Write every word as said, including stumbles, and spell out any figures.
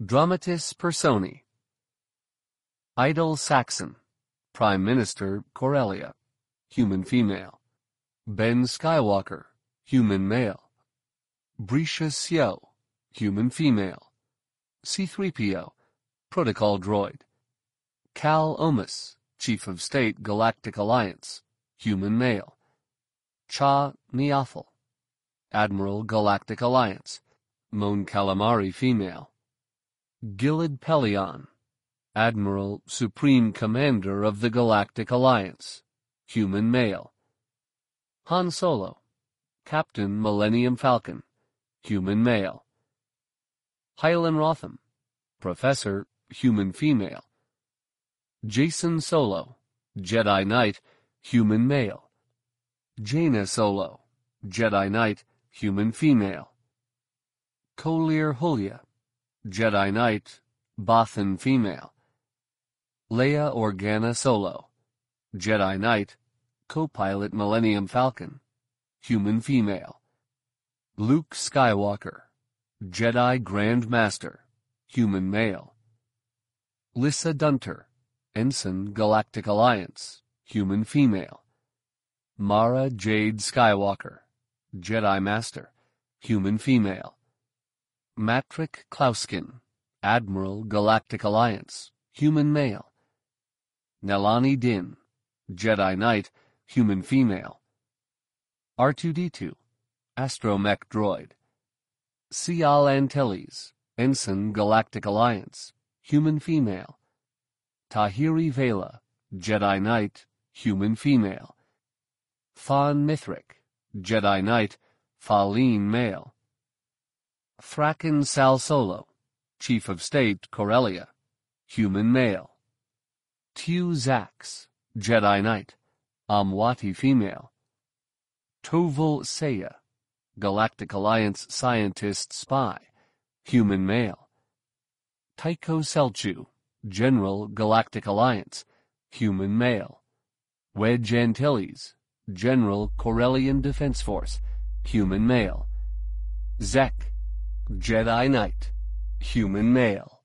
Dramatis Personae. Idle Saxon, Prime Minister Corellia, human female. Ben Skywalker, human male. Brisha Sio, human female. C three P O, protocol droid. Cal Omus, Chief of State Galactic Alliance, human male. Cha Niathal, Admiral Galactic Alliance, Mon Calamari female. Gilad Pelion, Admiral Supreme Commander of the Galactic Alliance, human male. Han Solo, Captain Millennium Falcon, human male. Hylan Rotham, Professor, human female. Jason Solo, Jedi Knight, human male. Jaina Solo, Jedi Knight, human female. Kolir Hulya, Jedi Knight, Bothan female. Leia Organa Solo, Jedi Knight, co-pilot Millennium Falcon, human female. Luke Skywalker, Jedi Grand Master, human male. Lissa Dunter, Ensign Galactic Alliance, human female. Mara Jade Skywalker, Jedi Master, human female. Matrick Klauskin, Admiral Galactic Alliance, human male. Nelani Din, Jedi Knight, human female. R two D two, Astromech Droid. Sial Antilles, Ensign Galactic Alliance, human female. Tahiri Vela, Jedi Knight, human female. Thon Mithrick, Jedi Knight, Faline male. Thraken Sal Solo, Chief of State Corellia, human male. Tu Zax, Jedi Knight, Amwati female. Tovul Seya, Galactic Alliance scientist spy, human male. Tycho Selchu, General Galactic Alliance, human male. Wedge Antilles, General Corellian Defense Force, human male. Zek, Jedi Knight, human male.